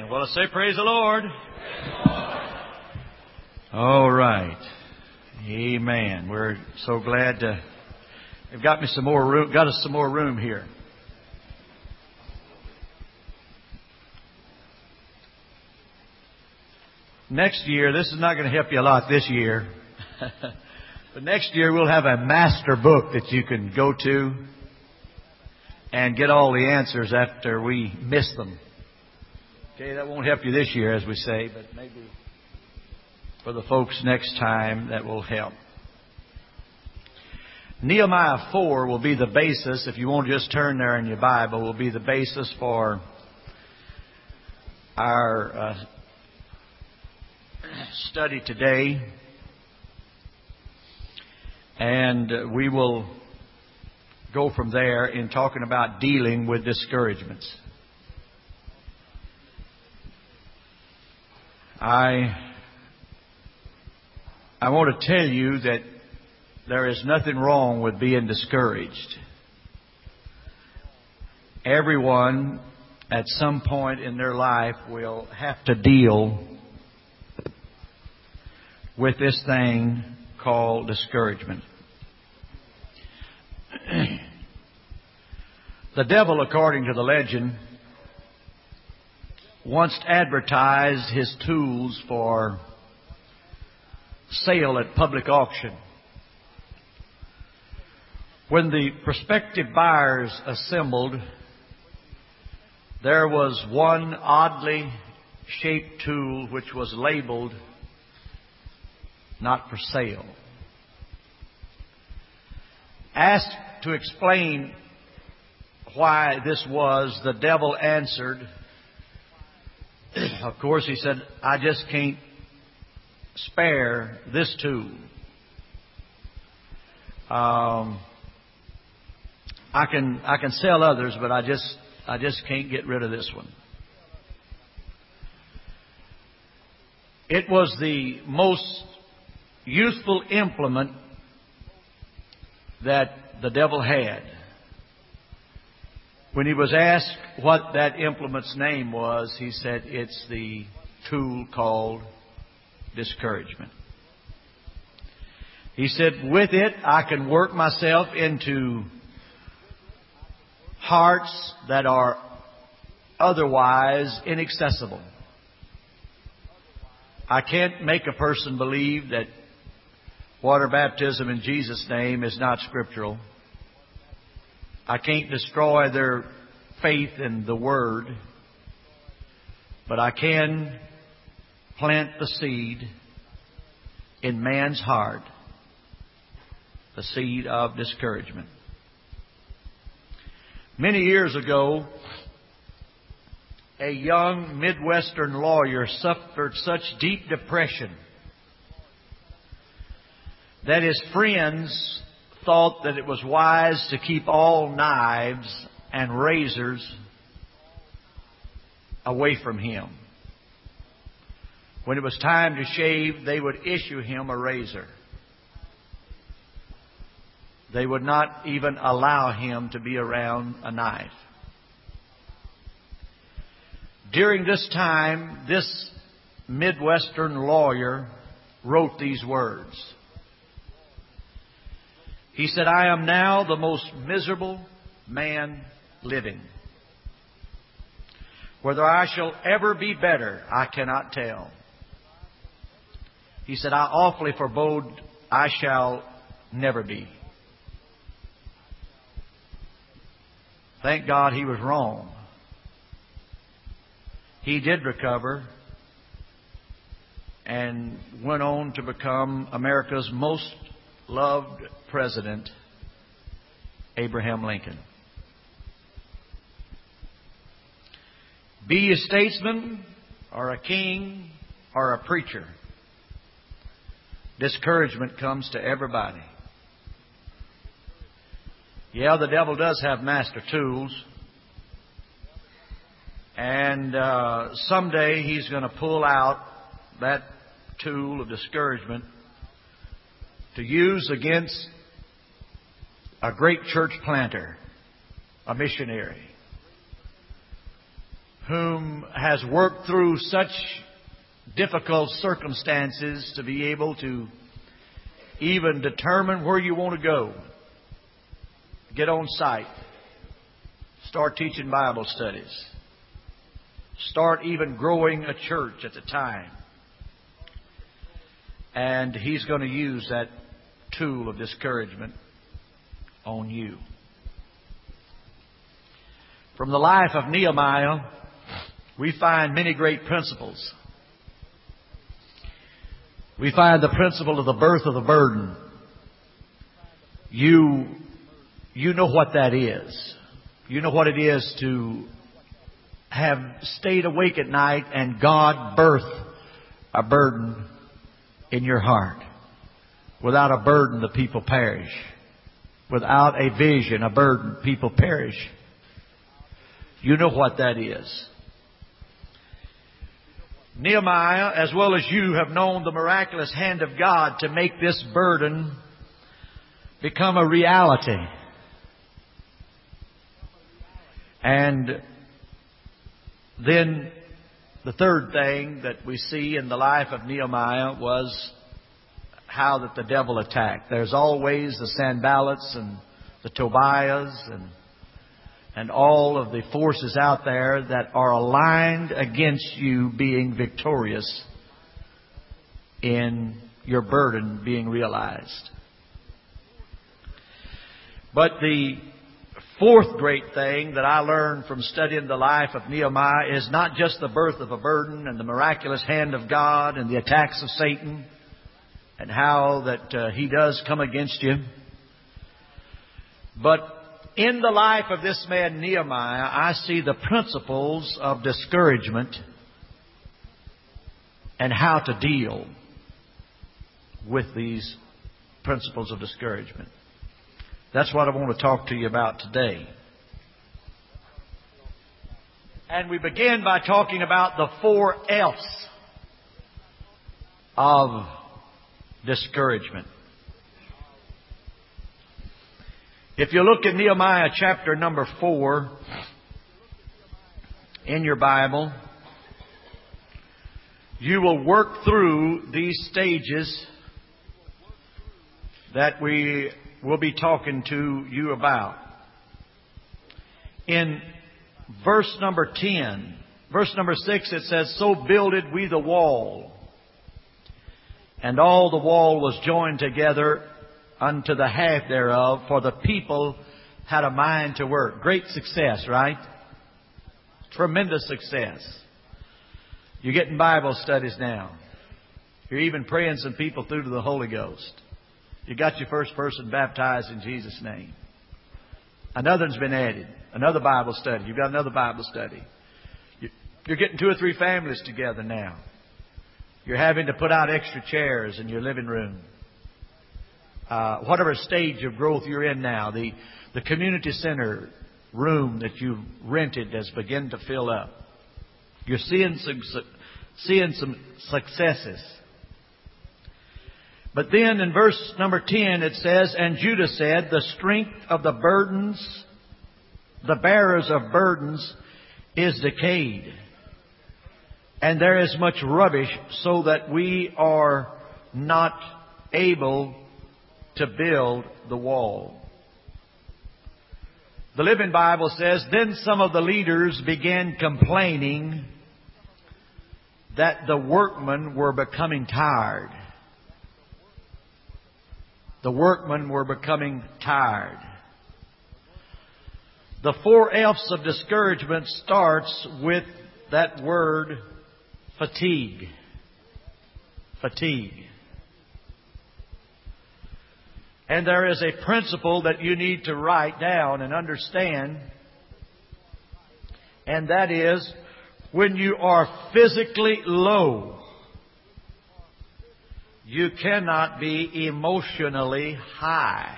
Amen. Well, let's say praise the Lord. All right. Amen. We're so glad to have got us some more room here. Next year, this is not going to help you a lot this year. But next year we'll have a master book that you can go to and get all the answers after we miss them. Okay, that won't help you this year, as we say, but maybe for the folks next time that will help. Nehemiah 4 will be the basis, if you won't just turn there in your Bible, will be the basis for our study today. And we will go from there in talking about dealing with discouragements. I want to tell you that there is nothing wrong with being discouraged. Everyone at some point in their life will have to deal with this thing called discouragement. The devil, according to the legend, once advertised his tools for sale at public auction. When the prospective buyers assembled, there was one oddly shaped tool which was labeled "not for sale." Asked to explain why this was, the devil answered, of course, he said, "I just can't spare this tool. I can sell others, but I just can't get rid of this one." It was the most useful implement that the devil had. When he was asked what that implement's name was, he said, "It's the tool called discouragement." He said, "With it, I can work myself into hearts that are otherwise inaccessible. I can't make a person believe that water baptism in Jesus' name is not scriptural. I can't destroy their faith in the Word, but I can plant the seed in man's heart, the seed of discouragement." Many years ago, a young Midwestern lawyer suffered such deep depression that his friends thought that it was wise to keep all knives and razors away from him. When it was time to shave, they would issue him a razor. They would not even allow him to be around a knife. During this time, this Midwestern lawyer wrote these words. He said, "I am now the most miserable man living. Whether I shall ever be better, I cannot tell." He said, "I awfully forebode I shall never be." Thank God he was wrong. He did recover and went on to become America's most loved president, Abraham Lincoln. Be a statesman or a king or a preacher, discouragement comes to everybody. Yeah, the devil does have master tools. And someday he's going to pull out that tool of discouragement to use against a great church planter, a missionary, whom has worked through such difficult circumstances to be able to even determine where you want to go. Get on site. Start teaching Bible studies. Start even growing a church at the time. And He's going to use that tool of discouragement on you. From the life of Nehemiah, we find many great principles. We find the principle of the birth of the burden. You know what that is. You know what it is to have stayed awake at night and God birth a burden in your heart. Without a burden, the people perish. Without a vision, a burden, people perish. You know what that is. Nehemiah, as well as you, have known the miraculous hand of God to make this burden become a reality. And then the third thing that we see in the life of Nehemiah was how that the devil attacked. There's always the Sanballats and the Tobiahs and all of the forces out there that are aligned against you being victorious in your burden being realized. But the fourth great thing that I learned from studying the life of Nehemiah is not just the birth of a burden and the miraculous hand of God and the attacks of Satan and how that he does come against you. But in the life of this man Nehemiah, I see the principles of discouragement and how to deal with these principles of discouragement. That's what I want to talk to you about today. And we begin by talking about the 4 F's of discouragement. If you look at Nehemiah chapter number 4 in your Bible, you will work through these stages that we will be talking to you about. In verse number 10, verse number 6, it says, "So builded we the wall, and all the wall was joined together unto the half thereof, for the people had a mind to work." Great success, right? Tremendous success. You're getting Bible studies now. You're even praying some people through to the Holy Ghost. You got your first person baptized in Jesus' name. Another's been added. Another Bible study. You've got another Bible study. You're getting 2 or 3 families together now. You're having to put out extra chairs in your living room. Whatever stage of growth you're in now, the community center room that you've rented has begun to fill up. You're seeing some successes. But then in verse number 10 it says, "And Judah said, the strength of the burdens, the bearers of burdens, is decayed. And there is much rubbish, so that we are not able to build the wall." The Living Bible says, "Then some of the leaders began complaining that the workmen were becoming tired." The workmen were becoming tired. The 4 F's of discouragement starts with that word fatigue. Fatigue. And there is a principle that you need to write down and understand. And that is, when you are physically low, you cannot be emotionally high.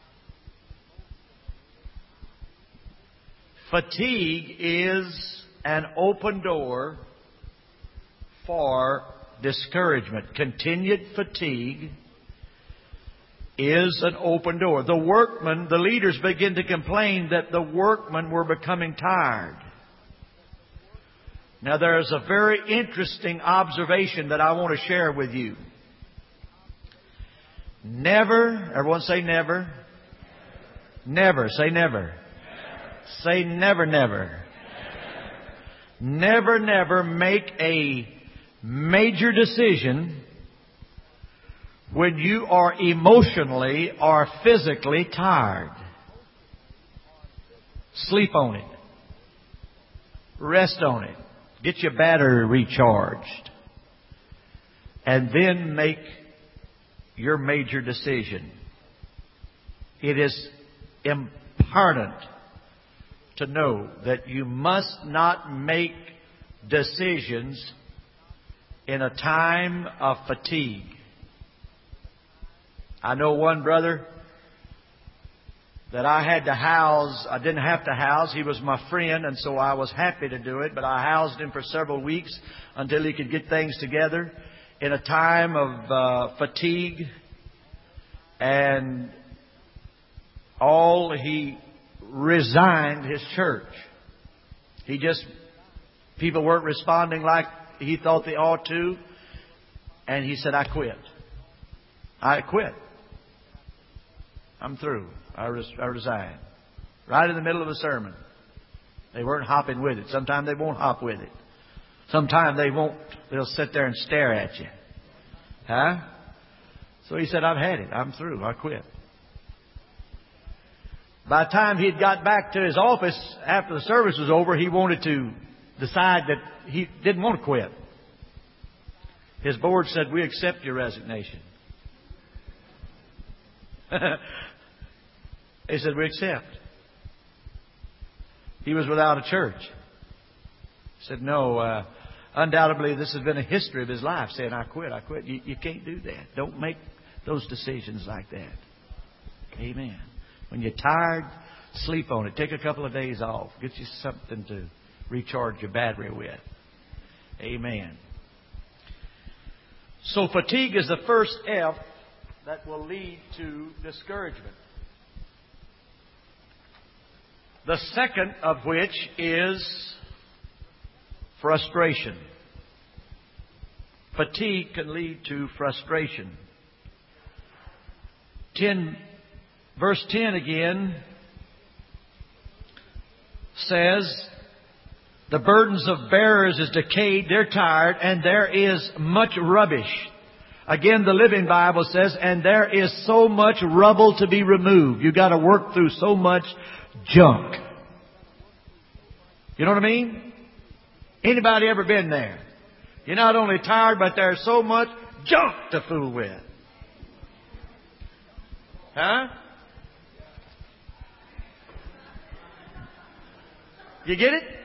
Fatigue is an open door for discouragement. Continued fatigue is an open door. The workmen, the leaders begin to complain that the workmen were becoming tired. Now there's a very interesting observation that I want to share with you. Never, everyone say never. Never, say never. Say never, never. Never, never make a major decision when you are emotionally or physically tired. Sleep on it. Rest on it. Get your battery recharged. And then make your major decision. It is important to know that you must not make decisions in a time of fatigue. I know one brother that I had to house. I didn't have to house. He was my friend, and so I was happy to do it. But I housed him for several weeks until he could get things together in a time of fatigue. And he resigned his church. People weren't responding like he thought they ought to. And he said, I quit. I quit. I'm through. I resigned. Right in the middle of a sermon. They weren't hopping with it. Sometimes they won't hop with it. Sometimes they won't. They'll sit there and stare at you. Huh? So he said, I've had it. I'm through. I quit. By the time he had got back to his office after the service was over, he wanted to decide that he didn't want to quit. His board said, we accept your resignation. He said, we accept. He was without a church. He said, no, undoubtedly this has been a history of his life, saying, I quit. You can't do that. Don't make those decisions like that. Amen. When you're tired, sleep on it. Take a couple of days off. Get you something to recharge your battery with. Amen. So fatigue is the first F that will lead to discouragement. The second of which is frustration. Fatigue can lead to frustration. Verse 10 again says, the burdens of bearers is decayed, they're tired, and there is much rubbish. Again, the Living Bible says, and there is so much rubble to be removed. You've got to work through so much junk. You know what I mean? Anybody ever been there? You're not only tired, but there's so much junk to fool with. Huh? You get it?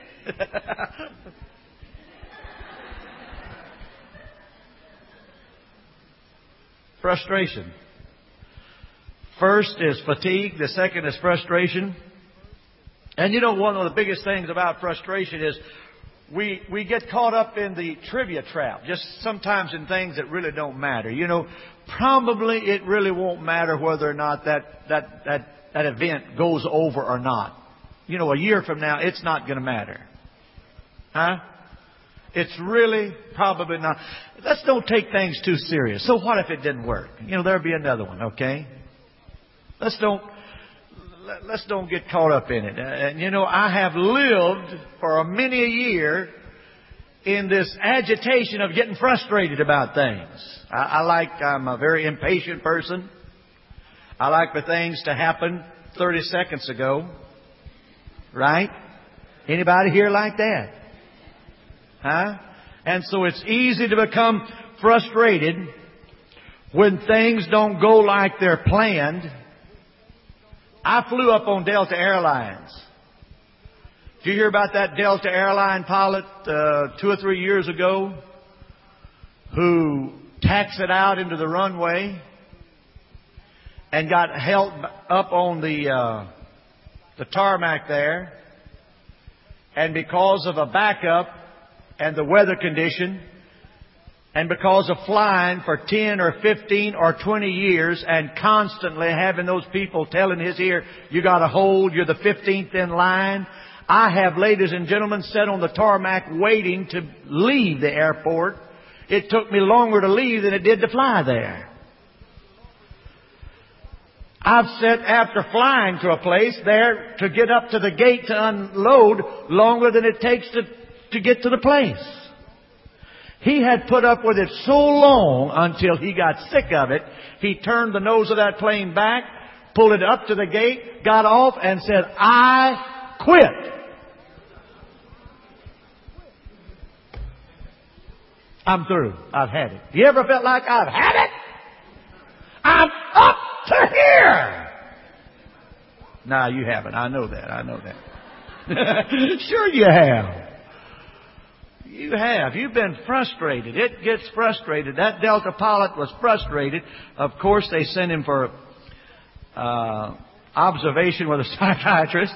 Frustration. First is fatigue. The second is frustration. And you know, one of the biggest things about frustration is we get caught up in the trivia trap. Just sometimes in things that really don't matter. You know, probably it really won't matter whether or not that event goes over or not. You know, a year from now, it's not going to matter. Huh? It's really probably not. Let's don't take things too serious. So what if it didn't work? You know, there'll be another one, okay? Let's don't get caught up in it. And you know, I have lived for many a year in this agitation of getting frustrated about things. I'm a very impatient person. I like for things to happen 30 seconds ago. Right? Anybody here like that? Huh? And so it's easy to become frustrated when things don't go like they're planned. I flew up on Delta Airlines. Did you hear about that Delta airline pilot 2 or 3 years ago who taxied out into the runway and got held up on the tarmac there, and because of a backup and the weather condition, and because of flying for 10 or 15 or 20 years and constantly having those people telling his ear, you got to hold, you're the 15th in line. I have, ladies and gentlemen, sat on the tarmac waiting to leave the airport. It took me longer to leave than it did to fly there. I've sat after flying to a place there to get up to the gate to unload longer than it takes to get to the place. He had put up with it so long until he got sick of it. He turned the nose of that plane back, pulled it up to the gate, got off and said, "I quit." I'm through. I've had it. You ever felt like I've had it? I'm up to here. No, you haven't. I know that. I know that. Sure you have. You have. You've been frustrated. It gets frustrated. That Delta pilot was frustrated. Of course, they sent him for observation with a psychiatrist.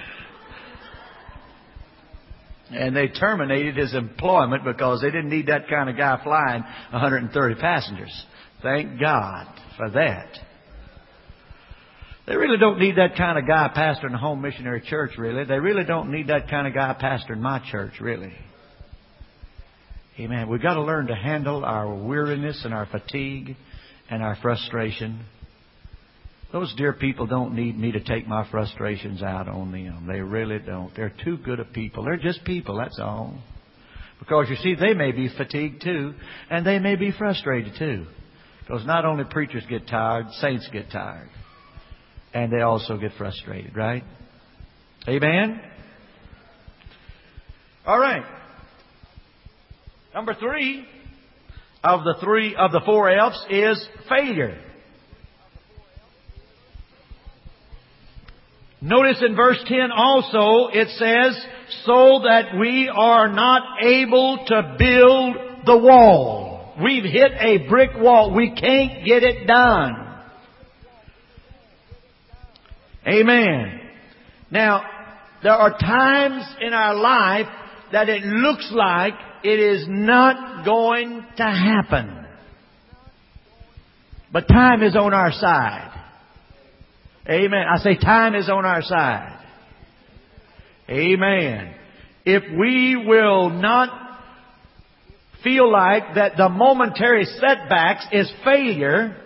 And they terminated his employment because they didn't need that kind of guy flying 130 passengers. Thank God for that. They really don't need that kind of guy pastoring a home missionary church, really. They really don't need that kind of guy pastoring my church, really. Amen. We've got to learn to handle our weariness and our fatigue and our frustration. Those dear people don't need me to take my frustrations out on them. They really don't. They're too good of people. They're just people, that's all. Because, you see, they may be fatigued too, and they may be frustrated too. Because not only preachers get tired, saints get tired. And they also get frustrated, right? Amen? All right. Number three of the four F's is failure. Notice in verse 10 also it says, so that we are not able to build the wall. We've hit a brick wall. We can't get it done. Amen. Now, there are times in our life that it looks like it is not going to happen. But time is on our side. Amen. I say time is on our side. Amen. If we will not feel like that the momentary setbacks is failure,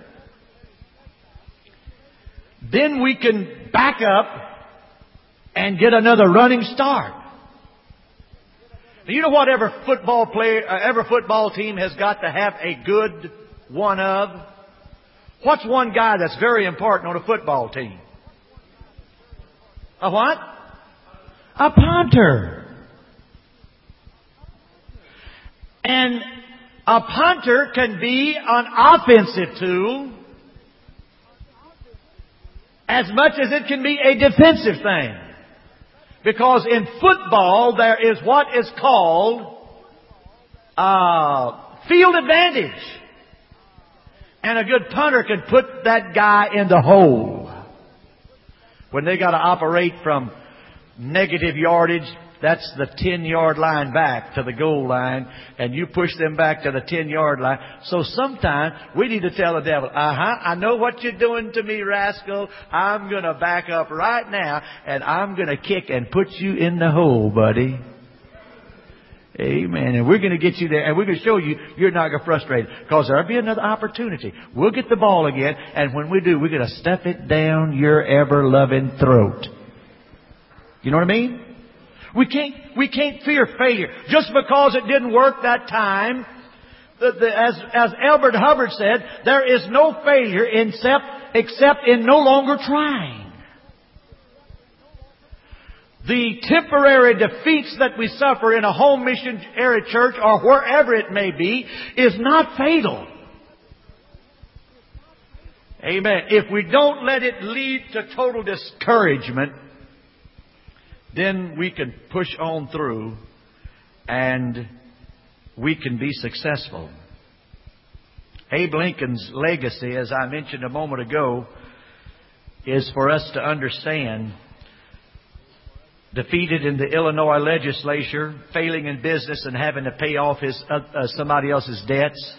then we can back up and get another running start. You know what every football team has got to have a good one of? What's one guy that's very important on a football team? A what? A punter. And a punter can be an offensive tool as much as it can be a defensive thing. Because in football there is what is called field advantage. And a good punter can put that guy in the hole. When they got to operate from negative yardage, that's the 10-yard line back to the goal line, and you push them back to the 10-yard line. So sometimes we need to tell the devil, I know what you're doing to me, rascal. I'm going to back up right now, and I'm going to kick and put you in the hole, buddy. Amen. And we're going to get you there, and we're going to show you you're not going to frustrate, because there'll be another opportunity. We'll get the ball again, and when we do, we're going to stuff it down your ever-loving throat. You know what I mean? We can't fear failure. Just because it didn't work that time, as Elbert Hubbard said, there is no failure except in no longer trying. The temporary defeats that we suffer in a home missionary church or wherever it may be is not fatal. Amen. If we don't let it lead to total discouragement, then we can push on through and we can be successful. Abe Lincoln's legacy, as I mentioned a moment ago, is for us to understand. Defeated in the Illinois legislature, failing in business and having to pay off somebody else's debts.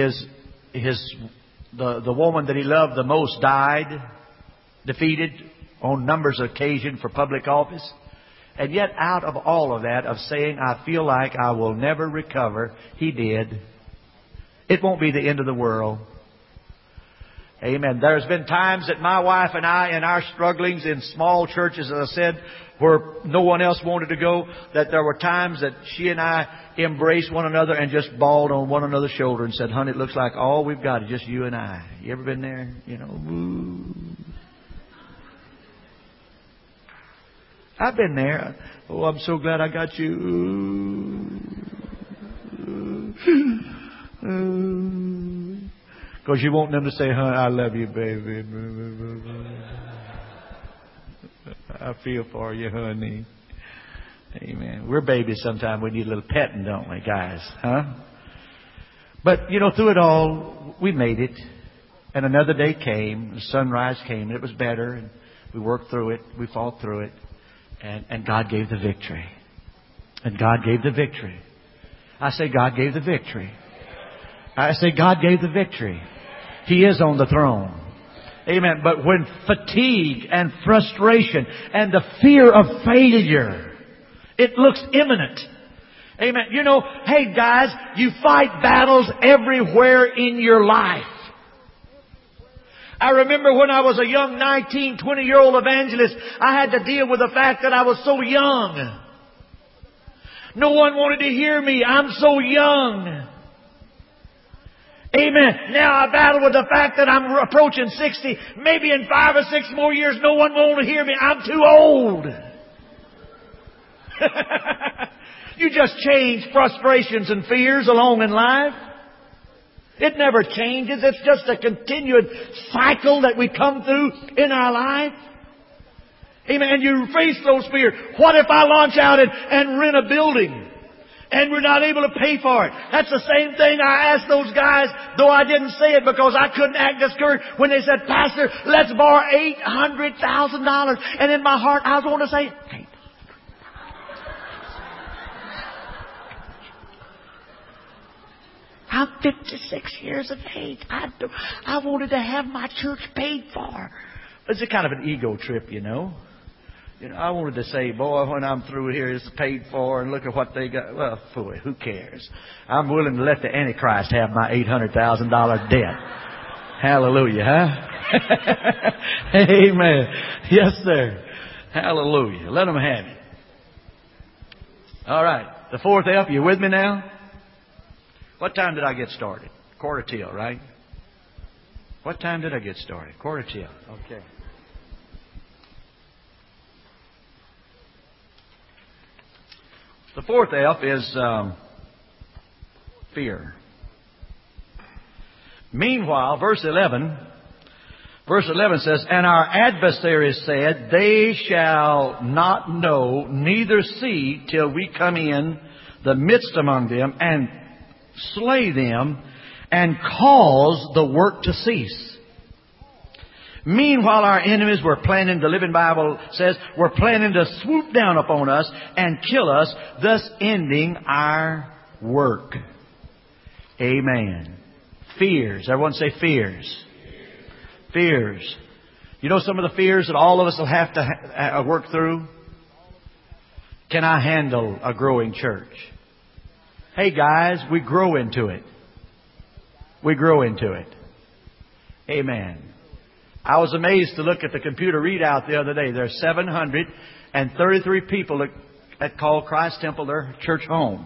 The woman that he loved the most died. Defeated on numbers of occasions for public office. And yet out of all of that, of saying, I feel like I will never recover, he did. It won't be the end of the world. Amen. There's been times that my wife and I, in our strugglings in small churches, as I said, where no one else wanted to go, that there were times that she and I embraced one another and just bawled on one another's shoulder and said, honey, it looks like all we've got is just you and I. You ever been there? You know, woo. I've been there. Oh, I'm so glad I got you. Because you want them to say, honey, I love you, baby. I feel for you, honey. Amen. We're babies sometimes. We need a little petting, don't we, guys? Huh? But, you know, through it all, we made it. And another day came. The sunrise came. And it was better. And we worked through it. We fought through it. And God gave the victory. And God gave the victory. I say God gave the victory. I say God gave the victory. He is on the throne. Amen. But when fatigue and frustration and the fear of failure, it looks imminent. Amen. You know, hey guys, you fight battles everywhere in your life. I remember when I was a young 19, 20-year-old evangelist, I had to deal with the fact that I was so young. No one wanted to hear me. I'm so young. Amen. Now I battle with the fact that I'm approaching 60. Maybe in 5 or 6 more years, no one will want to hear me. I'm too old. You just change frustrations and fears along in life. It never changes. It's just a continued cycle that we come through in our life. Amen. And you face those fears. What if I launch out and rent a building and we're not able to pay for it? That's the same thing I asked those guys, though I didn't say it because I couldn't act discouraged, when they said, Pastor, let's borrow $800,000. And in my heart, I was going to say, I'm 56 years of age. I wanted to have my church paid for. It's a kind of an ego trip, you know. You know, I wanted to say, boy, when I'm through here, it's paid for, and look at what they got. Well, boy, who cares? I'm willing to let the Antichrist have my $800,000 debt. Hallelujah, huh? Amen. Yes, sir. Hallelujah. Let them have it. All right. The fourth F, you with me now? What time did I get started? 1:45, right? What time did I get started? 1:45. Okay. The fourth F is fear. Meanwhile, verse 11 says, and our adversaries said, they shall not know, neither see, till we come in the midst among them and slay them and cause the work to cease. Meanwhile, our enemies were planning, the Living Bible says, were planning to swoop down upon us and kill us, thus ending our work. Amen. Fears. Everyone say fears. Fears. You know some of the fears that all of us will have to work through? Can I handle a growing church? Hey guys, we grow into it. We grow into it. Amen. I was amazed to look at the computer readout the other day. There's 733 people that call Christ Temple their church home.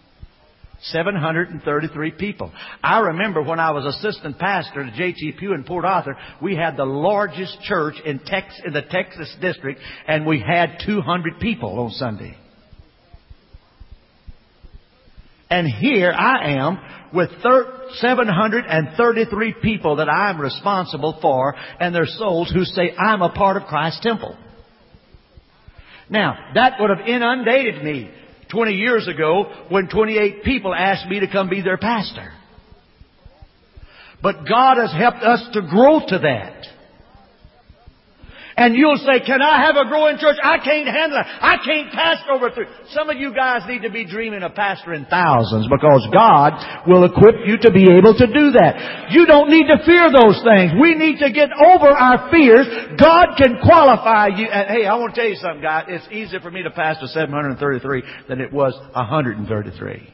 733 people. I remember when I was assistant pastor to J.T. Pugh in Port Arthur, we had the largest church in the Texas district, and we had 200 people on Sunday. And here I am with 733 people that I'm responsible for and their souls who say I'm a part of Christ's temple. Now, that would have inundated me 20 years ago when 28 people asked me to come be their pastor. But God has helped us to grow to that. And you'll say, can I have a growing church? I can't handle it. I can't pastor over 3. Some of you guys need to be dreaming of pastoring thousands, because God will equip you to be able to do that. You don't need to fear those things. We need to get over our fears. God can qualify you. And hey, I want to tell you something, guys. It's easier for me to pastor 733 than it was 133.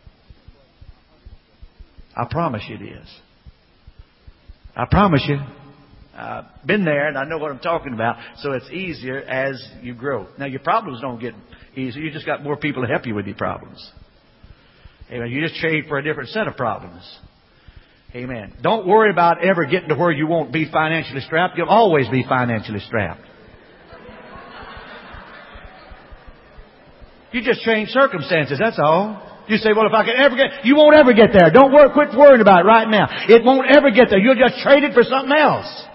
I promise you it is. I promise you. I've been there and I know what I'm talking about. So it's easier as you grow. Now your problems don't get easier. You just got more people to help you with your problems. Amen. You just trade for a different set of problems. Amen. Don't worry about ever getting to where you won't be financially strapped. You'll always be financially strapped. You just change circumstances, that's all. You say, well, if I can ever get... You won't ever get there. Don't quit worrying about it right now. It won't ever get there. You'll just trade it for something else.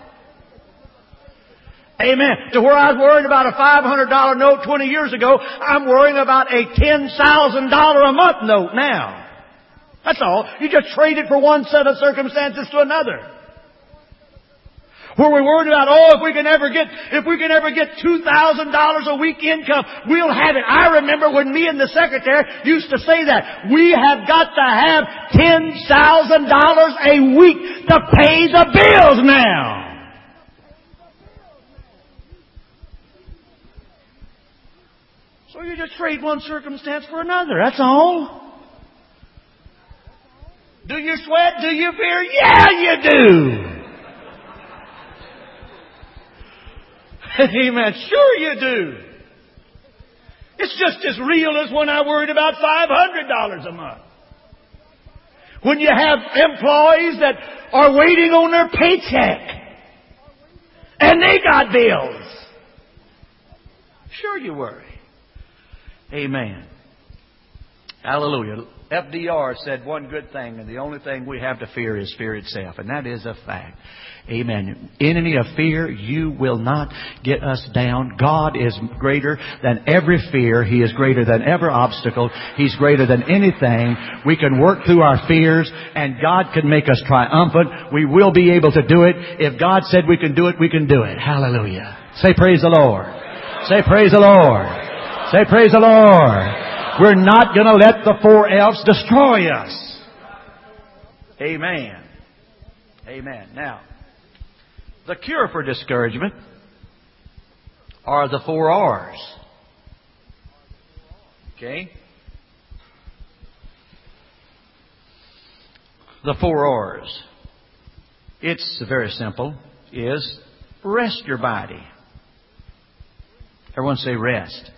Amen. To where I was worrying about a $500 note 20 years ago, I'm worrying about a $10,000 a month note now. That's all. You just trade it for one set of circumstances to another. Where we're worried about, if we can ever get $2,000 a week income, we'll have it. I remember when me and the secretary used to say that. We have got to have $10,000 a week to pay the bills now. So you just trade one circumstance for another. That's all. Do you sweat? Do you fear? Yeah, you do. Amen. Sure you do. It's just as real as when I worried about $500 a month. When you have employees that are waiting on their paycheck and they got bills. Sure you worry. Amen. Hallelujah. FDR said one good thing, and the only thing we have to fear is fear itself. And that is a fact. Amen. Enemy of fear, you will not get us down. God is greater than every fear. He is greater than every obstacle. He's greater than anything. We can work through our fears, and God can make us triumphant. We will be able to do it. If God said we can do it, we can do it. Hallelujah. Say praise the Lord. Say praise the Lord. Say praise the Lord. We're not going to let the 4 F's destroy us. Amen. Amen. Now, the cure for discouragement are the 4 R's. Okay? The 4 R's. It's very simple. Is rest your body. Everyone say rest.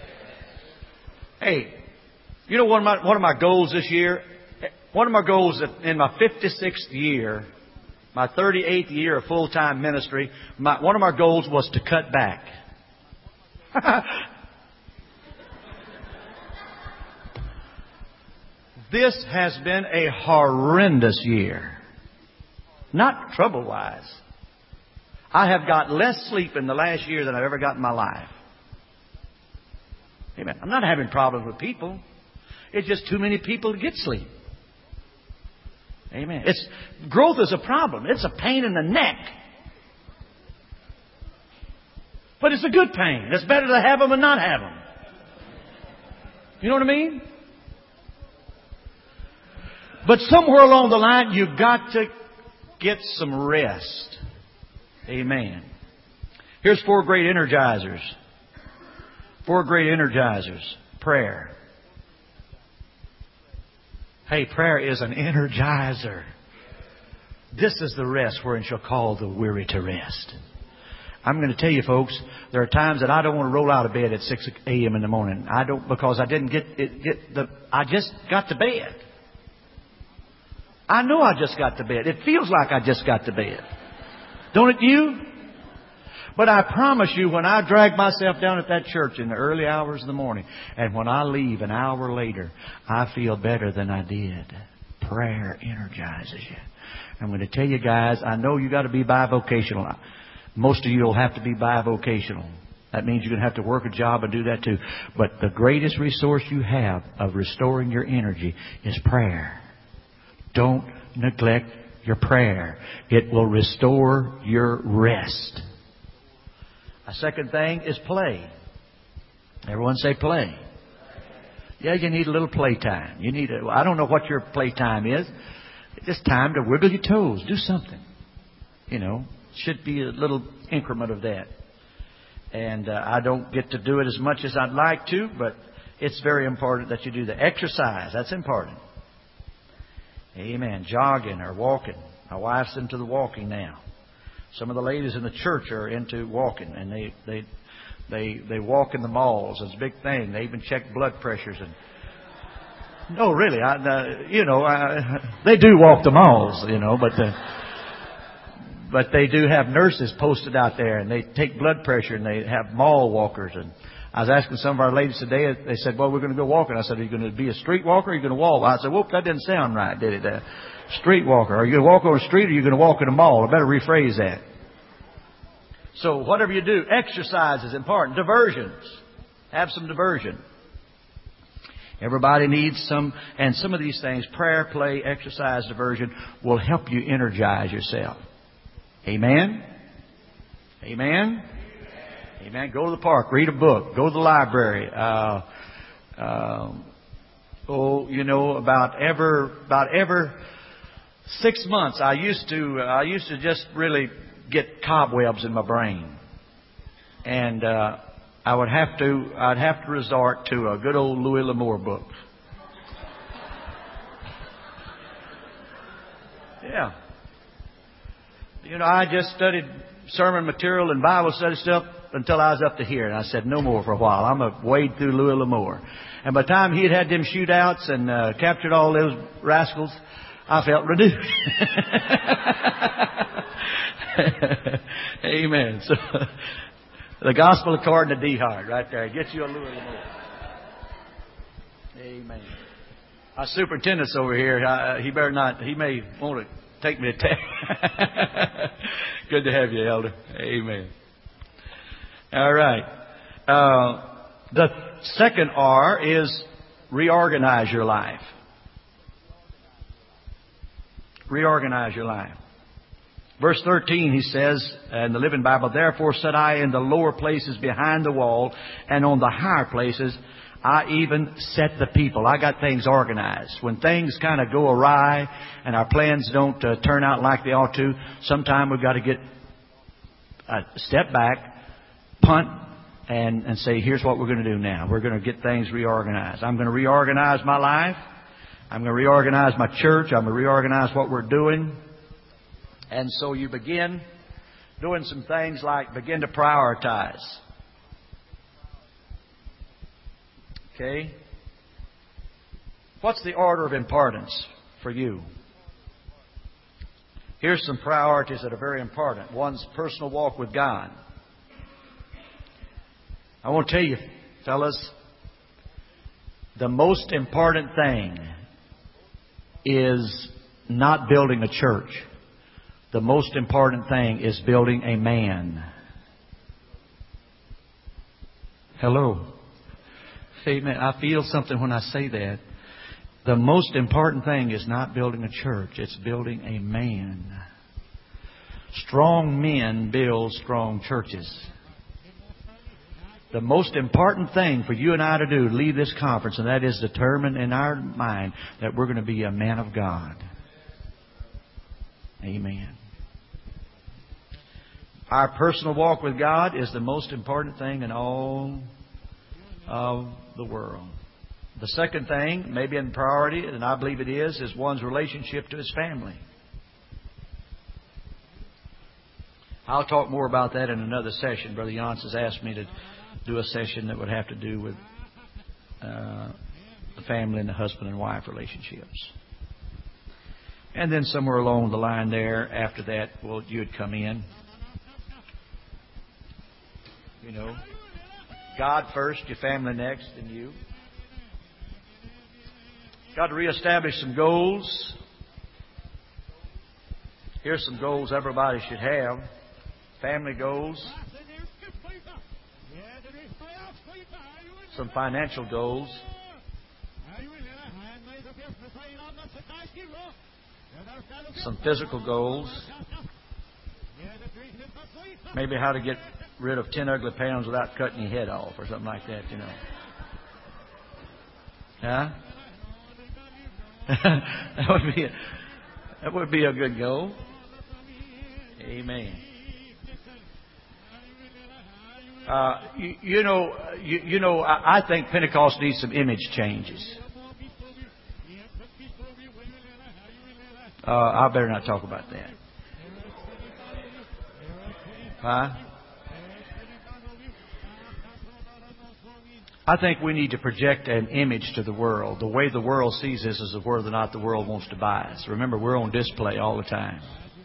Hey, you know one of my goals this year? One of my goals in my 56th year, my 38th year of full-time ministry, one of my goals was to cut back. This has been a horrendous year. Not trouble-wise. I have got less sleep in the last year than I've ever got in my life. Amen. I'm not having problems with people. It's just too many people to get sleep. Amen. Growth is a problem. It's a pain in the neck. But it's a good pain. It's better to have them than not have them. You know what I mean? But somewhere along the line, you've got to get some rest. Amen. Here's 4 great energizers. 4 great energizers. Prayer. Hey, prayer is an energizer. This is the rest wherein shall call the weary to rest. I'm going to tell you, folks, there are times that I don't want to roll out of bed at 6 a.m. in the morning. I don't, because I didn't I just got to bed. I know I just got to bed. It feels like I just got to bed. Don't it you? But I promise you, when I drag myself down at that church in the early hours of the morning, and when I leave an hour later, I feel better than I did. Prayer energizes you. I'm going to tell you guys, I know you got to be bivocational. Most of you will have to be bivocational. That means you're going to have to work a job and do that too. But the greatest resource you have of restoring your energy is prayer. Don't neglect your prayer. It will restore your rest. A second thing is play. Everyone say play. Yeah, you need a little playtime. I don't know what your playtime is. It's time to wiggle your toes. Do something. Should be a little increment of that. And I don't get to do it as much as I'd like to, but it's very important that you do the exercise. That's important. Amen. Jogging or walking. My wife's into the walking now. Some of the ladies in the church are into walking, and they walk in the malls. It's a big thing. They even check blood pressures. No, really. They do walk the malls, but they do have nurses posted out there, and they take blood pressure, and they have mall walkers. And I was asking some of our ladies today. They said, "Well, we're going to go walking." I said, "Are you going to be a street walker? Or are you going to walk?" I said, "Whoop, that didn't sound right, did it? Street walker. Are you going to walk on the street, or are you going to walk in a mall?" I better rephrase that. So whatever you do, exercise is important. Diversions. Have some diversion. Everybody needs some, and some of these things, prayer, play, exercise, diversion, will help you energize yourself. Amen? Amen? Amen. Go to the park, read a book, go to the library. About every 6 months, I used to just really get cobwebs in my brain, and I'd have to resort to a good old Louis L'Amour book. Yeah. I just studied sermon material and Bible study stuff until I was up to here. And I said, no more for a while. I'm going to wade through Louis L'Amour. And by the time he had them shootouts and captured all those rascals, I felt renewed. Amen. So, the Gospel according to D. Hart, right there. Get you a Louis L'Amour. Amen. Our superintendent's over here. He better not. He may want to take me to task. Good to have you, Elder. Amen. All right. The second R is reorganize your life. Reorganize your life. Verse 13, he says in the Living Bible, "Therefore said I in the lower places behind the wall, and on the higher places I even set the people." I got things organized. When things kind of go awry and our plans don't turn out like they ought to, sometime we've got to get a step back, punt, and say, here's what we're going to do now. We're going to get things reorganized. I'm going to reorganize my life. I'm going to reorganize my church. I'm going to reorganize what we're doing. And so you begin doing some things like begin to prioritize. Okay? What's the order of importance for you? Here's some priorities that are very important. One's personal walk with God. I want to tell you, fellas, the most important thing is not building a church. The most important thing is building a man. Hello. Amen. I feel something when I say that. The most important thing is not building a church. It's building a man. Strong men build strong churches. The most important thing for you and I to do to leave this conference, and that is determine in our mind that we're going to be a man of God. Amen. Our personal walk with God is the most important thing in all of the world. The second thing, maybe in priority, and I believe it is one's relationship to his family. I'll talk more about that in another session. Brother Jans has asked me to do a session that would have to do with the family and the husband and wife relationships. And then somewhere along the line there, after that, you'd come in. You know, God first, your family next, and you. Got to reestablish some goals. Here's some goals everybody should have. Family goals. Some financial goals. Some physical goals. Maybe how to get rid of 10 ugly pounds without cutting your head off or something like that, you know. Huh? That would be a good goal. Amen. I think Pentecost needs some image changes. I better not talk about that. Huh? I think we need to project an image to the world. The way the world sees this is whether or not the world wants to buy us. Remember, we're on display all the time.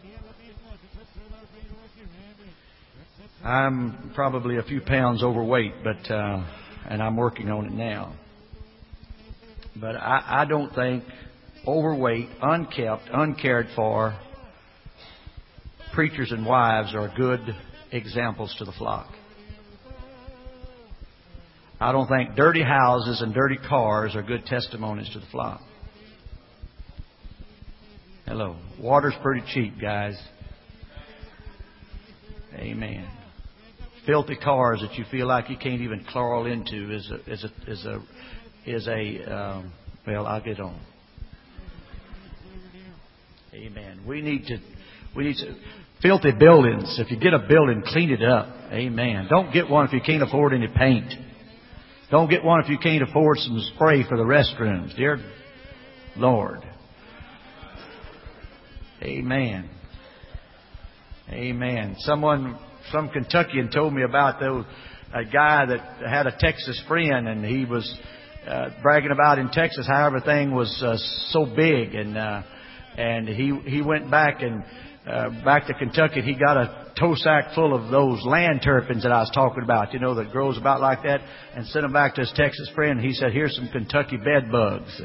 I'm probably a few pounds overweight, and I'm working on it now. But I don't think overweight, unkept, uncared for preachers and wives are good examples to the flock. I don't think dirty houses and dirty cars are good testimonies to the flock. Hello. Water's pretty cheap, guys. Amen. Filthy cars that you feel like you can't even crawl into well, I'll get on. Amen. We need to filthy buildings. If you get a building, clean it up. Amen. Don't get one if you can't afford any paint. Don't get one if you can't afford some spray for the restrooms. Dear Lord. Amen. Amen. Some Kentuckian told me about a guy that had a Texas friend, and he was bragging about in Texas how everything was so big, and he went back to Kentucky, and he got a tow sack full of those land turpins that I was talking about, that grows about like that, and sent them back to his Texas friend. And he said, "Here's some Kentucky bed bugs."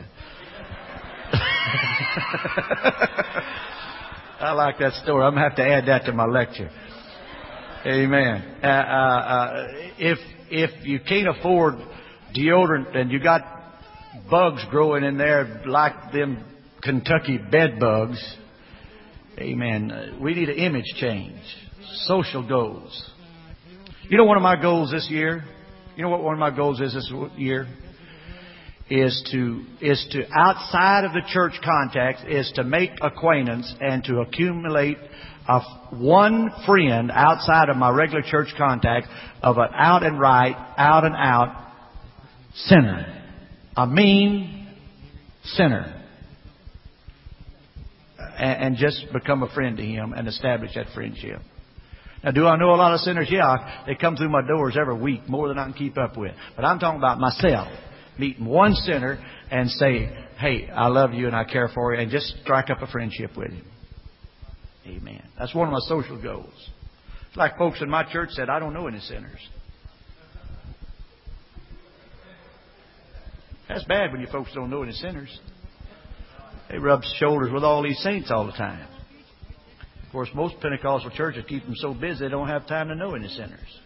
I like that story. I'm going to have to add that to my lecture. Amen. If you can't afford deodorant and you got bugs growing in there like them Kentucky bed bugs, amen, we need an image change. Social goals. One of my goals this year, what one of my goals is this year? Is to outside of the church context, is to make acquaintance and to accumulate one friend outside of my regular church contact of an out and out sinner. A mean sinner. And just become a friend to him and establish that friendship. Now, do I know a lot of sinners? Yeah, they come through my doors every week, more than I can keep up with. But I'm talking about myself. Meeting one sinner and say, "Hey, I love you and I care for you," and just strike up a friendship with him. Amen. That's one of my social goals. It's like folks in my church said, "I don't know any sinners." That's bad when you folks don't know any sinners. They rub shoulders with all these saints all the time. Of course, most Pentecostal churches keep them so busy they don't have time to know any sinners.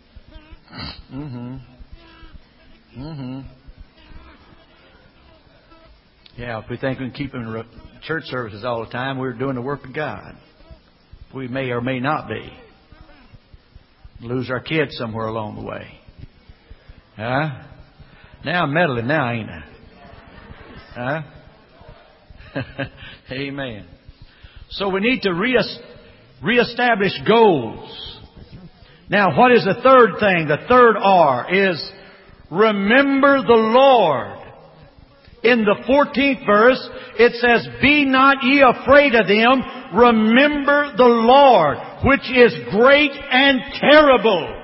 Yeah, if we think we can keep them in church services all the time, we're doing the work of God. We may or may not be. Lose our kids somewhere along the way. Huh? Now I'm meddling now, ain't I? Huh? Amen. So we need to reestablish goals. Now, what is the third thing? The third R is remember the Lord. In the 14th verse, it says, "Be not ye afraid of them. Remember the Lord, which is great and terrible."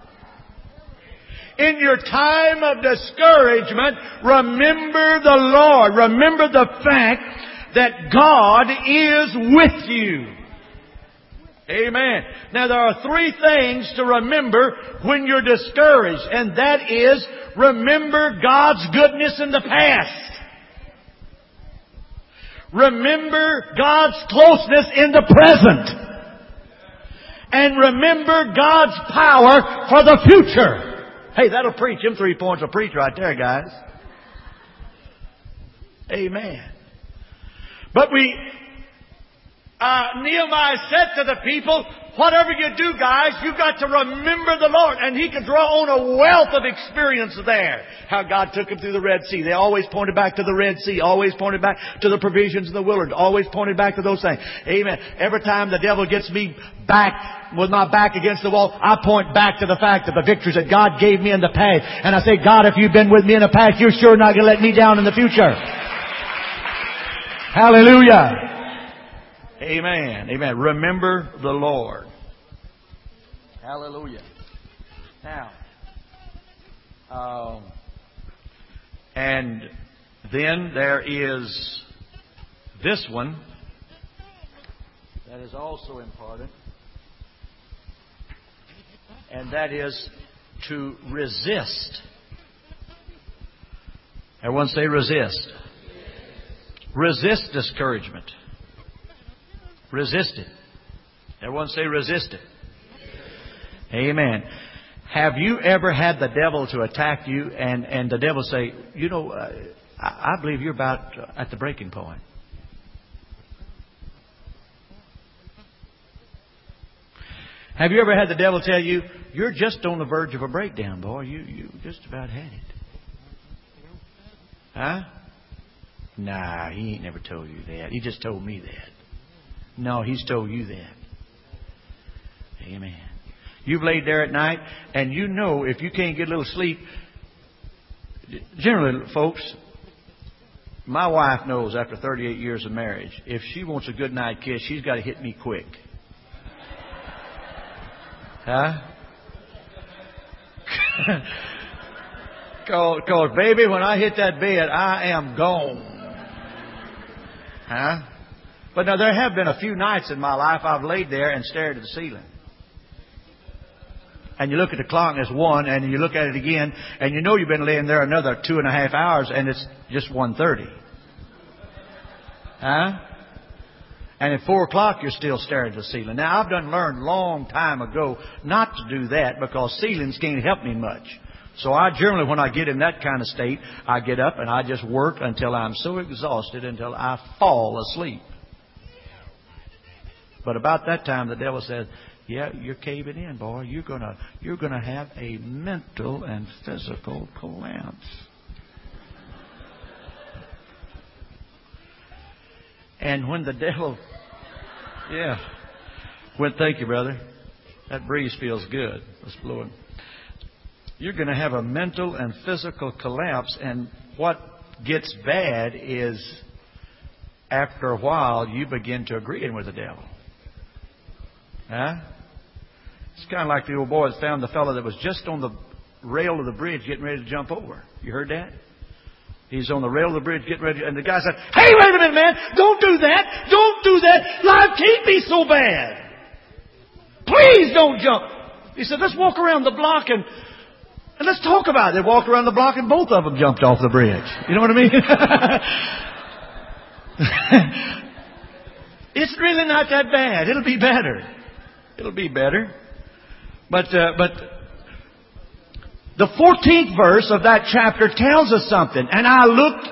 In your time of discouragement, remember the Lord. Remember the fact that God is with you. Amen. Now there are three things to remember when you're discouraged, and that is, remember God's goodness in the past. Remember God's closeness in the present. And remember God's power for the future. Hey, that'll preach. Them 3 points will preach right there, guys. Amen. But Nehemiah said to the people, Whatever you do, guys, you've got to remember the Lord. And he could draw on a wealth of experience there. How God took them through the Red Sea. They always pointed back to the Red Sea. Always pointed back to the provisions in the wilderness. Always pointed back to those things. Amen. Every time the devil gets me back with my back against the wall, I point back to the fact of the victories that God gave me in the past. And I say, God, if you've been with me in the past, you're sure not going to let me down in the future. Hallelujah. Amen. Amen. Remember the Lord. Hallelujah. Now, and then there is this one that is also important, and that is to resist. Everyone say resist. Resist discouragement. Resist it. Everyone say resist it. Amen. Have you ever had the devil to attack you and the devil say, you know, I believe you're about at the breaking point? Have you ever had the devil tell you, you're just on the verge of a breakdown, boy. You just about had it. Huh? Nah, he ain't never told you that. He just told me that. No, he's told you that. Amen. You've laid there at night, and you know if you can't get a little sleep. Generally, folks, my wife knows after 38 years of marriage, if she wants a good night kiss, she's got to hit me quick. Huh? Because, baby, when I hit that bed, I am gone. Huh? But now, there have been a few nights in my life I've laid there and stared at the ceiling. And you look at the clock and it's 1, and you look at it again, and you know you've been laying there another 2.5 hours, and it's just 1:30. Huh? And at 4 o'clock, you're still staring at the ceiling. Now, I've learned a long time ago not to do that because ceilings can't help me much. So I generally, when I get in that kind of state, I get up and I just work until I'm so exhausted until I fall asleep. But about that time, the devil says, yeah, you're caving in, boy. You're gonna have a mental and physical collapse. And when the devil, thank you, brother. That breeze feels good. Let's blow it. You're going to have a mental and physical collapse, and what gets bad is after a while you begin to agree with the devil. Huh? It's kind of like the old boy that found the fellow that was just on the rail of the bridge getting ready to jump over. You heard that? He's on the rail of the bridge getting ready, and the guy said, hey, wait a minute, man. Don't do that. Don't do that. Life can't be so bad. Please don't jump. He said, let's walk around the block and let's talk about it. They walked around the block and both of them jumped off the bridge. You know what I mean? It's really not that bad. It'll be better. It'll be better. But the 14th verse of that chapter tells us something. And I looked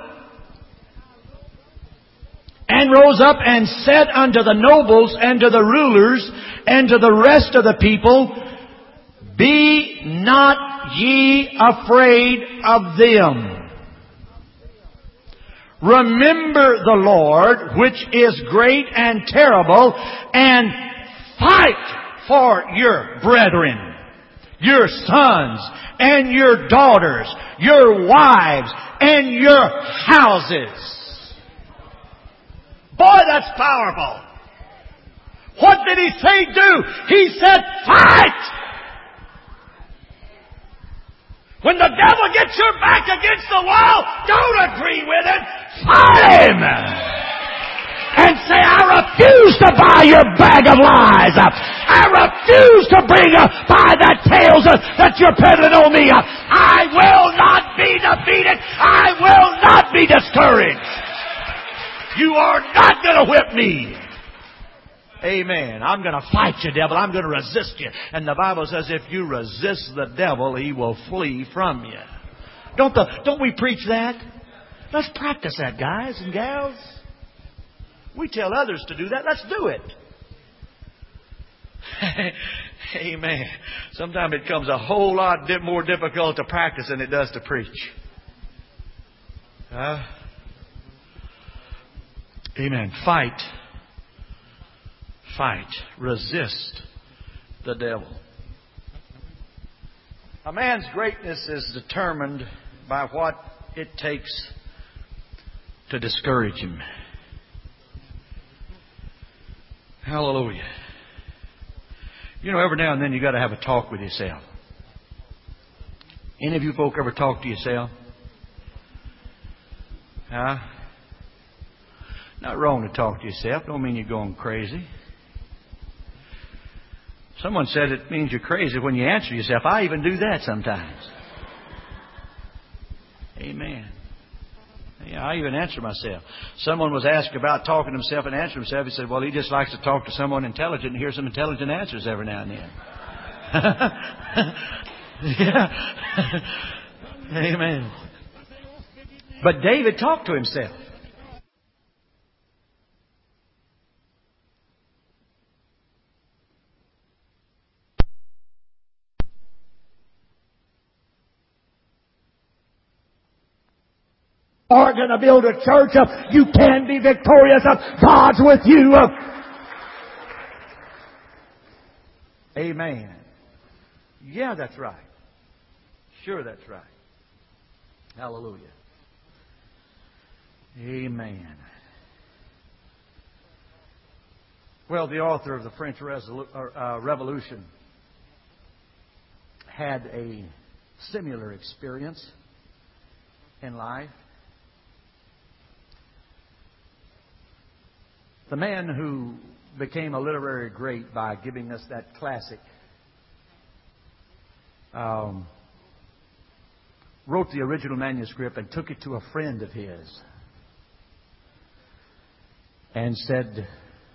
and rose up and said unto the nobles and to the rulers and to the rest of the people, be not ye afraid of them. Remember the Lord, which is great and terrible, and fight for your brethren, your sons and your daughters, your wives and your houses. Boy, that's powerful. What did he say do? He said fight. When the devil gets your back against the wall, don't agree with him. Fight him. And say, I refuse to buy your bag of lies. I refuse to buy that tales that you're peddling on me. I will not be defeated. I will not be discouraged. You are not going to whip me. Amen. I'm going to fight you, devil. I'm going to resist you. And the Bible says if you resist the devil, he will flee from you. Don't we preach that? Let's practice that, guys and gals. We tell others to do that. Let's do it. Amen. Sometimes it becomes a whole lot more difficult to practice than it does to preach. Amen. Fight. Resist the devil. A man's greatness is determined by what it takes to discourage him. Hallelujah. You know, every now and then you got to have a talk with yourself. Any of you folk ever talk to yourself? Huh? Not wrong to talk to yourself. Don't mean you're going crazy. Someone said it means you're crazy when you answer yourself. I even do that sometimes. Amen. Yeah, I even answer myself. Someone was asked about talking to himself and answering himself. He said, well, he just likes to talk to someone intelligent and hear some intelligent answers every now and then. Yeah. Amen. But David talked to himself. Are going to build a church. You can be victorious. God's with you. Amen. Yeah, that's right. Sure, that's right. Hallelujah. Amen. Well, the author of the French Revolution had a similar experience in life. The man who became a literary great by giving us that classic wrote the original manuscript and took it to a friend of his and said,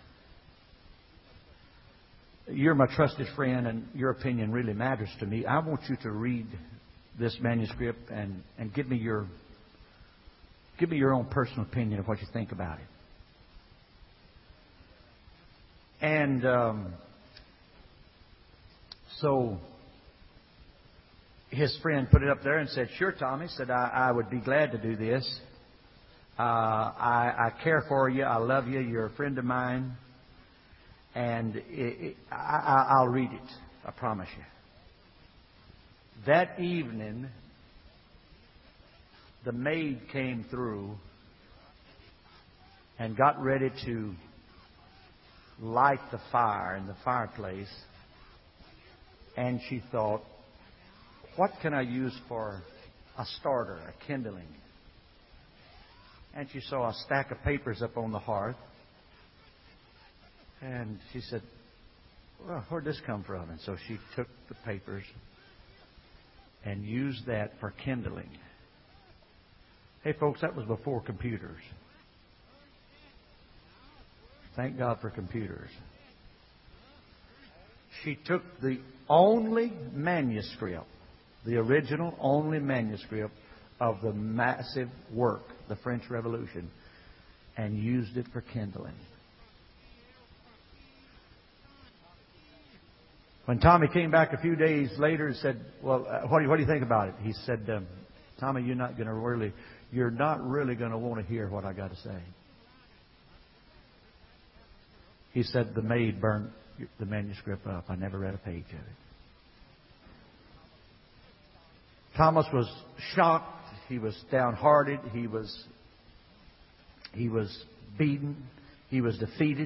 you're my trusted friend and your opinion really matters to me. I want you to read this manuscript and give me your own personal opinion of what you think about it. And so his friend put it up there and said, sure, Tommy. Said, I would be glad to do this. I care for you. I love you. You're a friend of mine. And I'll read it. I promise you. That evening, the maid came through and got ready to light the fire in the fireplace. And she thought, what can I use for a starter, a kindling? And she saw a stack of papers up on the hearth. And she said, well, where'd this come from? And so she took the papers and used that for kindling. Hey, folks, that was before computers. Thank God for computers. She took the only manuscript, the original only manuscript of the massive work, the French Revolution, and used it for kindling. When Tommy came back a few days later and said, well, what do you think about it? He said, Tommy, you're not really going to want to hear what I got to say. He said, the maid burned the manuscript up. I never read a page of it. Thomas was shocked. He was downhearted. He was beaten. He was defeated.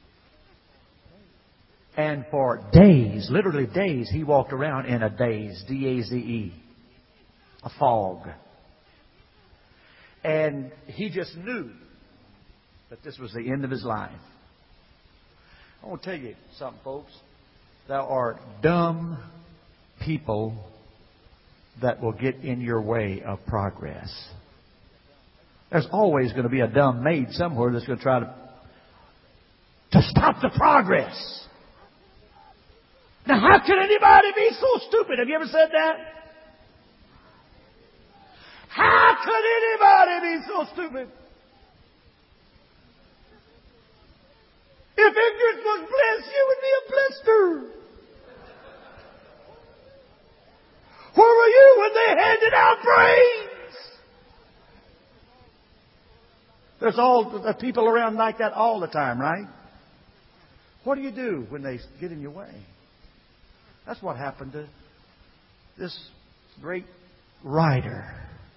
And for days, literally days, he walked around in a daze, D-A-Z-E, a fog. And he just knew that this was the end of his life. I want to tell you something, folks. There are dumb people that will get in your way of progress. There's always going to be a dumb maid somewhere that's going to try to stop the progress. Now, how can anybody be so stupid? Have you ever said that? How could anybody be so stupid? If ignorance was bliss, you would be a blister. Where were you when they handed out brains? There's all people around like that all the time, right? What do you do when they get in your way? That's what happened to this great writer.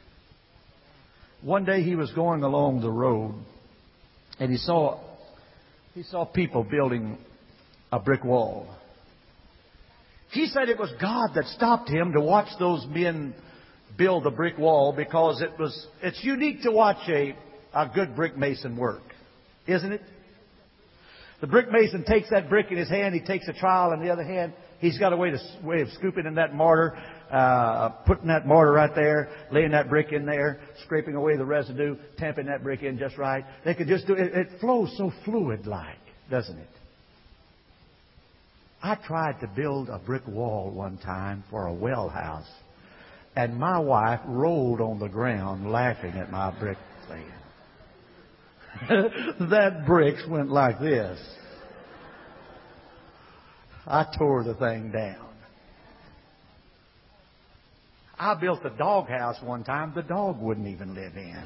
One day he was going along the road and he saw people building a brick wall. He said it was God that stopped him to watch those men build a brick wall because it's unique to watch a good brick mason work, isn't it? The brick mason takes that brick in his hand, he takes a trowel in the other hand, he's got a way of scooping in that mortar, putting that mortar right there, laying that brick in there, scraping away the residue, tamping that brick in just right. They could just do it. It flows so fluid-like, doesn't it? I tried to build a brick wall one time for a well house, and my wife rolled on the ground laughing at my brick laying. That bricks went like this. I tore the thing down. I built a dog house one time. The dog wouldn't even live in.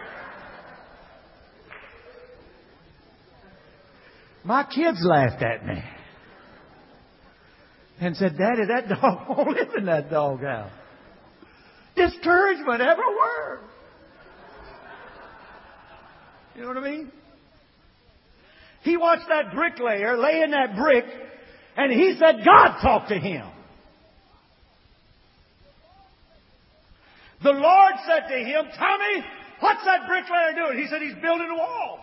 My kids laughed at me and said, "Daddy, that dog won't live in that dog house." Discouragement everywhere. You know what I mean? He watched that bricklayer laying that brick, and he said God talked to him. The Lord said to him, "Tommy, what's that bricklayer doing?" He said, "He's building a wall."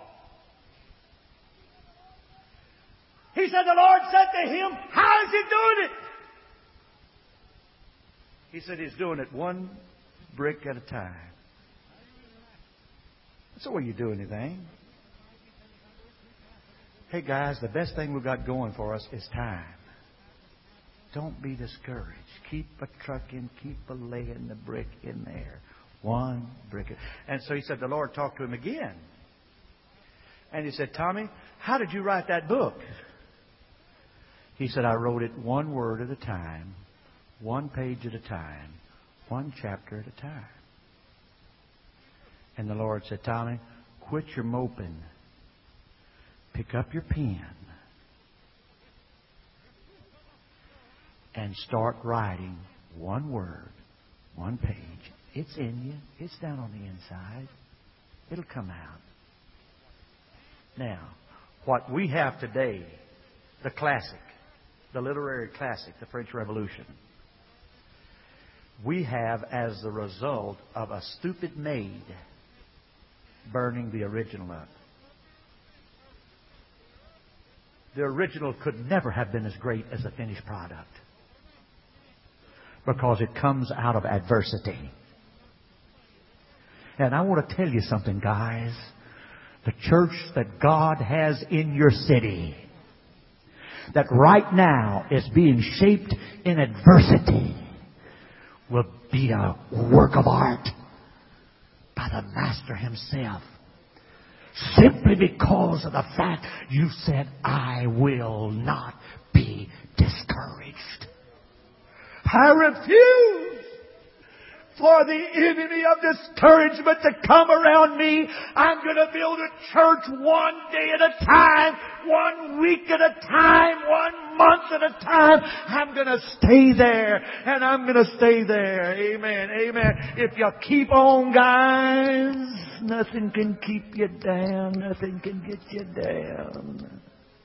He said, the Lord said to him, "How is he doing it?" He said, "He's doing it one brick at a time." That's the way you do anything. Hey guys, the best thing we've got going for us is time. Don't be discouraged. Keep a trucking, keep a laying the brick in there. One brick. And so he said, the Lord talked to him again. And he said, "Tommy, how did you write that book?" He said, "I wrote it one word at a time, one page at a time, one chapter at a time." And the Lord said, "Tommy, quit your moping. Pick up your pen and start writing one word, one page. It's in you. It's down on the inside. It'll come out." Now, what we have today, the classic, the literary classic, the French Revolution, we have as the result of a stupid maid burning the original up. The original could never have been as great as the finished product because it comes out of adversity. And I want to tell you something, guys. The church that God has in your city, that right now is being shaped in adversity, will be a work of art by the Master Himself. Simply because of the fact you said, "I will not be discouraged." I refuse for the enemy of discouragement to come around me. I'm going to build a church one day at a time, 1 week at a time, 1 month at a time. I'm going to stay there, and I'm going to stay there. Amen. Amen. If you keep on, guys, nothing can keep you down. Nothing can get you down.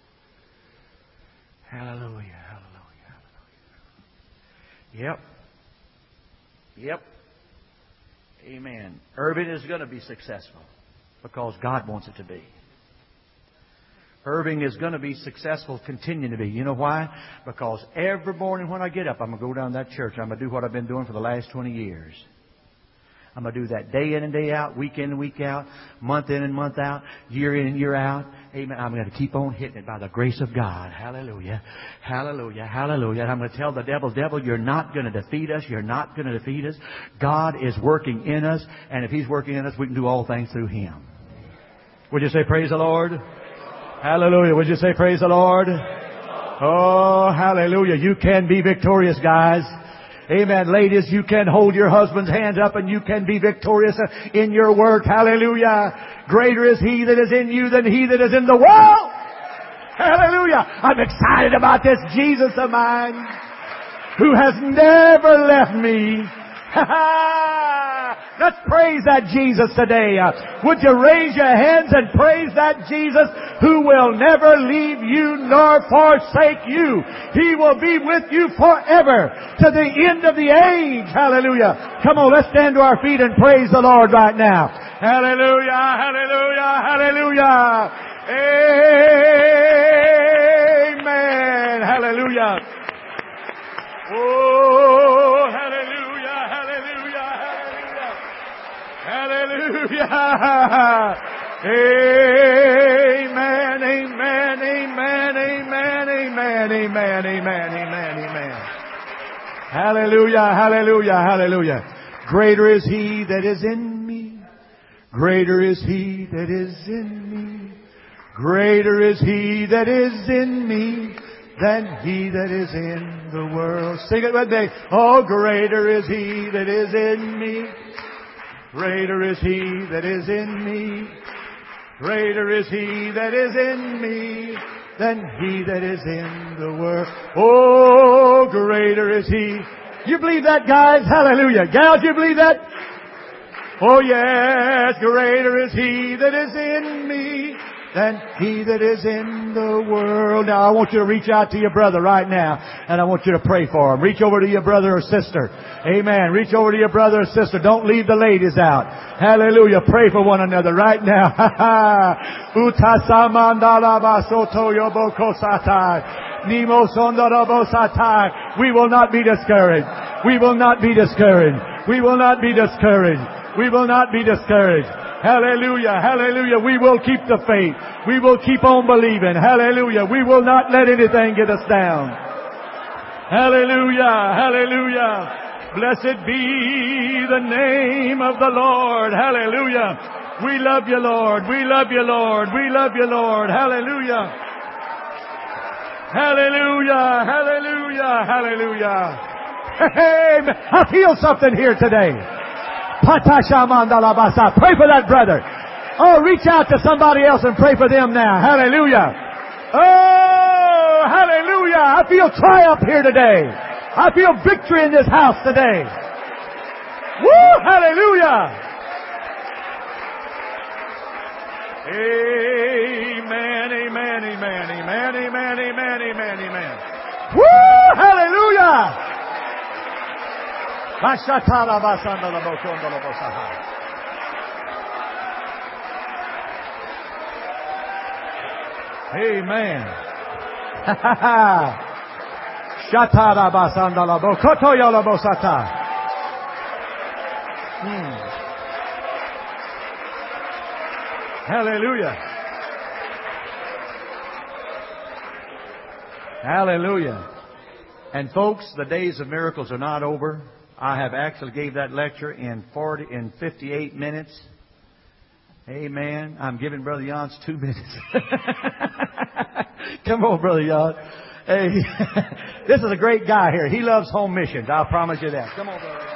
Hallelujah. Hallelujah. Hallelujah. Yep. Amen. Irving is going to be successful because God wants it to be. Irving is going to be successful, continuing to be. You know why? Because every morning when I get up, I'm going to go down to that church. I'm going to do what I've been doing for the last 20 years. I'm going to do that day in and day out, week in and week out, month in and month out, year in and year out. Amen. I'm going to keep on hitting it by the grace of God. Hallelujah. Hallelujah. Hallelujah. And I'm going to tell the devil, you're not going to defeat us. You're not going to defeat us. God is working in us. And if He's working in us, we can do all things through Him. Would you say praise the Lord? Hallelujah. Would you say praise the Lord? Oh, hallelujah. You can be victorious, guys. Amen. Ladies, you can hold your husband's hands up and you can be victorious in your work. Hallelujah. Greater is He that is in you than he that is in the world. Hallelujah. I'm excited about this Jesus of mine who has never left me. Let's praise that Jesus today. Would you raise your hands and praise that Jesus who will never leave you nor forsake you. He will be with you forever to the end of the age. Hallelujah. Come on, let's stand to our feet and praise the Lord right now. Hallelujah, hallelujah, hallelujah. Amen. Hallelujah. Oh, hallelujah, hallelujah, hallelujah. Hallelujah. Amen, amen, amen, amen, amen, amen, amen, amen, amen. Hallelujah, hallelujah, hallelujah. Greater is He that is in me. Greater is He that is in me. Greater is He that is in me than he that is in the world. Sing it with me. Oh, greater is He that is in me. Greater is He that is in me. Greater is He that is in me than he that is in the world. Oh, greater is He. You believe that, guys? Hallelujah. Gals, you believe that? Oh, yes. Greater is He that is in me than he that is in the world. Now, I want you to reach out to your brother right now, and I want you to pray for him. Reach over to your brother or sister. Amen. Reach over to your brother or sister. Don't leave the ladies out. Hallelujah. Pray for one another right now. We will not be discouraged. We will not be discouraged. We will not be discouraged. We will not be discouraged. Hallelujah, hallelujah. We will keep the faith. We will keep on believing. Hallelujah. We will not let anything get us down. Hallelujah, hallelujah. Blessed be the name of the Lord. Hallelujah. We love you, Lord. We love you, Lord. We love you, Lord. Hallelujah. Hallelujah, hallelujah, hallelujah. Hey, I feel something here today. Pray for that brother. Oh, reach out to somebody else and pray for them now. Hallelujah. Oh, hallelujah. I feel triumph here today. I feel victory in this house today. Woo, hallelujah. Amen, amen, amen, amen, amen, amen, amen, amen. Woo, hallelujah. Amen. Hallelujah. Hallelujah. And folks, the days of miracles are not over. I have actually gave that lecture in 58 minutes. Amen. I'm giving Brother Jans 2 minutes. Come on, Brother Jans. Hey, this is a great guy here. He loves home missions. I'll promise you that. Come on, Brother.